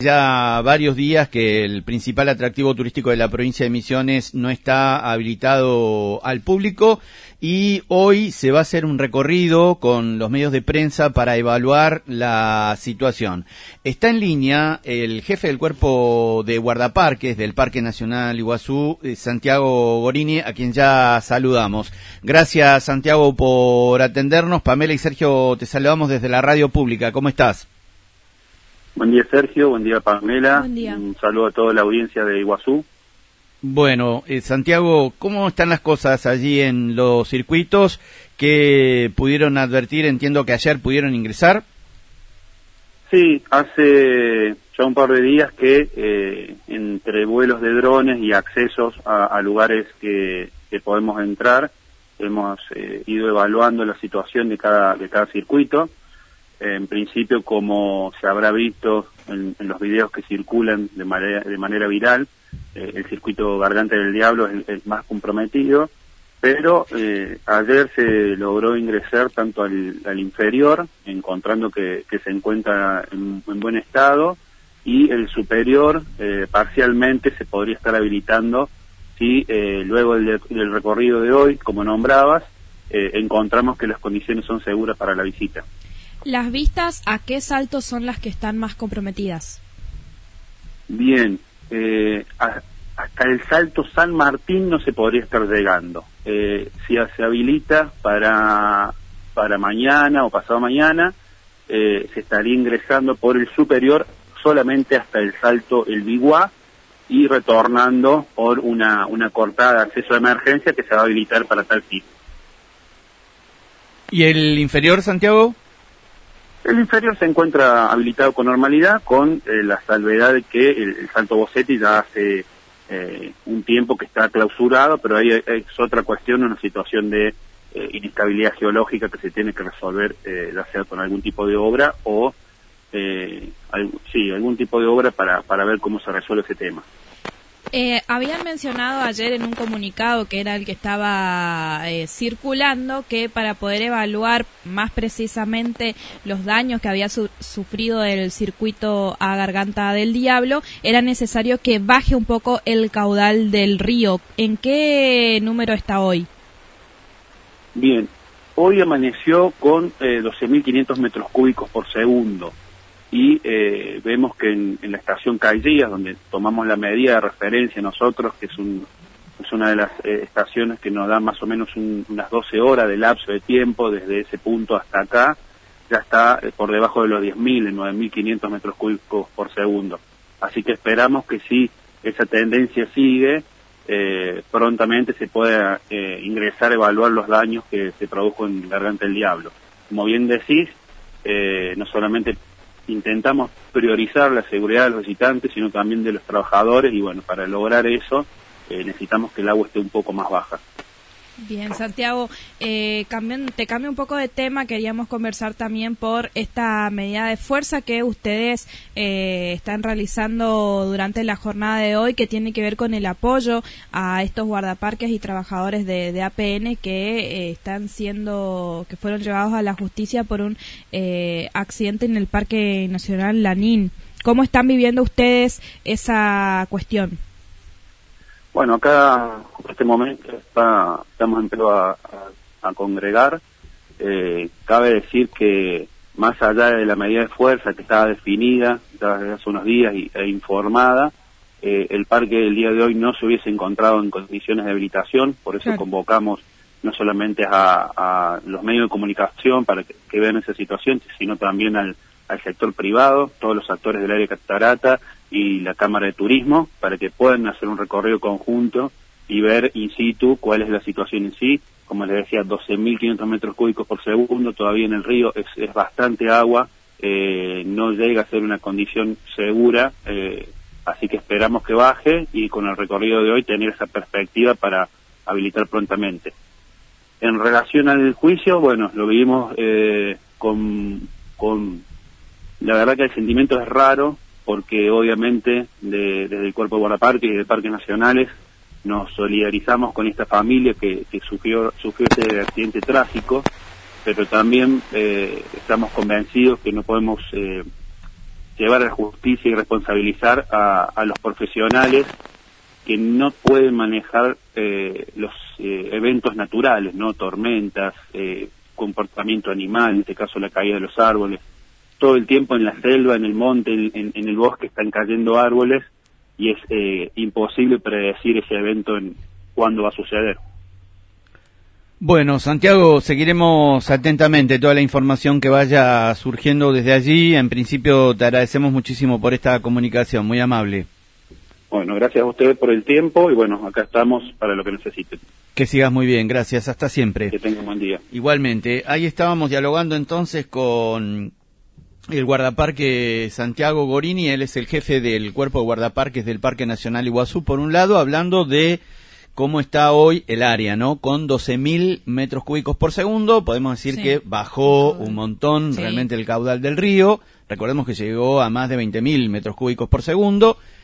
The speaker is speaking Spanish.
Ya varios días que el principal atractivo turístico de la provincia de Misiones no está habilitado al público y hoy se va a hacer un recorrido con los medios de prensa para evaluar la situación. Está en línea el jefe del cuerpo de guardaparques del Parque Nacional Iguazú, Santiago Gorini, a quien ya saludamos. Gracias, Santiago, por atendernos. Pamela y Sergio, te saludamos desde la radio pública. ¿Cómo estás? Buen día, Sergio. Buen día, Pamela. Buen día. Un saludo a toda la audiencia de Iguazú. Bueno, Santiago, ¿cómo están las cosas allí en los circuitos? ¿Qué pudieron advertir? Entiendo que ayer pudieron ingresar. Sí, hace ya un par de días que entre vuelos de drones y accesos a lugares que podemos entrar, hemos ido evaluando la situación de cada circuito. En principio, como se habrá visto en los videos que circulan de manera viral, el circuito Garganta del Diablo es el más comprometido, pero ayer se logró ingresar tanto al inferior, encontrando que se encuentra en buen estado, y el superior parcialmente se podría estar habilitando si luego del recorrido de hoy, como nombrabas, encontramos que las condiciones son seguras para la visita. ¿Las vistas a qué saltos son las que están más comprometidas? Bien, hasta el salto San Martín no se podría estar llegando. Si se habilita para mañana o pasado mañana, se estaría ingresando por el superior solamente hasta el salto El Biguá y retornando por una cortada de acceso de emergencia que se va a habilitar para tal sitio. ¿Y el inferior, Santiago? El inferior se encuentra habilitado con normalidad, con la salvedad de que el Salto Bocetti ya hace un tiempo que está clausurado, pero ahí es otra cuestión, una situación de inestabilidad geológica que se tiene que resolver, ya sea con algún tipo de obra o algún tipo de obra para ver cómo se resuelve ese tema. Habían mencionado ayer en un comunicado, que era el que estaba circulando, que para poder evaluar más precisamente los daños que había sufrido el circuito a Garganta del Diablo, era necesario que baje un poco el caudal del río. ¿En qué número está hoy? Bien, hoy amaneció con 12.500 metros cúbicos por segundo. Y vemos que en la estación Caillías, donde tomamos la medida de referencia nosotros, que es una de las estaciones que nos da más o menos unas 12 horas de lapso de tiempo desde ese punto hasta acá, ya está por debajo de los 10.000, en 9.500 metros cúbicos por segundo. Así que esperamos que si esa tendencia sigue, prontamente se pueda ingresar a evaluar los daños que se produjo en Garganta del Diablo. Como bien decís, no solamente intentamos priorizar la seguridad de los visitantes, sino también de los trabajadores, y bueno, para lograr eso necesitamos que el agua esté un poco más baja. Bien, Santiago, te cambio un poco de tema. Queríamos conversar también por esta medida de fuerza que ustedes están realizando durante la jornada de hoy, que tiene que ver con el apoyo a estos guardaparques y trabajadores de APN que fueron llevados a la justicia por un accidente en el Parque Nacional Lanín. ¿Cómo están viviendo ustedes esa cuestión? Bueno, acá en este momento estamos empezando a congregar. Cabe decir que más allá de la medida de fuerza que estaba definida ya desde hace unos días e informada, el parque el día de hoy no se hubiese encontrado en condiciones de habilitación, por eso convocamos no solamente a los medios de comunicación para que vean esa situación, sino también al sector privado, todos los actores del área catarata y la Cámara de Turismo, para que puedan hacer un recorrido conjunto y ver in situ cuál es la situación en sí. Como les decía, 12.500 metros cúbicos por segundo, todavía en el río es bastante agua, no llega a ser una condición segura, así que esperamos que baje y con el recorrido de hoy tener esa perspectiva para habilitar prontamente. En relación al juicio, bueno, lo vivimos con la verdad que el sentimiento es raro, porque obviamente desde el Cuerpo de Guardaparques y de Parques Nacionales nos solidarizamos con esta familia que sufrió este accidente trágico, pero también estamos convencidos que no podemos llevar a la justicia y responsabilizar a los profesionales que no pueden manejar los eventos naturales, no tormentas, comportamiento animal, en este caso la caída de los árboles. Todo el tiempo en la selva, en el monte, en el bosque están cayendo árboles y es imposible predecir ese evento en cuándo va a suceder. Bueno, Santiago, seguiremos atentamente toda la información que vaya surgiendo desde allí. En principio te agradecemos muchísimo por esta comunicación, muy amable. Bueno, gracias a ustedes por el tiempo y bueno, acá estamos para lo que necesiten. Que sigas muy bien, gracias, hasta siempre. Que tengan un buen día. Igualmente, ahí estábamos dialogando entonces con el guardaparque Santiago Gorini, él es el jefe del cuerpo de guardaparques del Parque Nacional Iguazú, por un lado, hablando de cómo está hoy el área, ¿no? Con 12.000 metros cúbicos por segundo, podemos decir que bajó un montón realmente el caudal del río, recordemos que llegó a más de 20.000 metros cúbicos por segundo,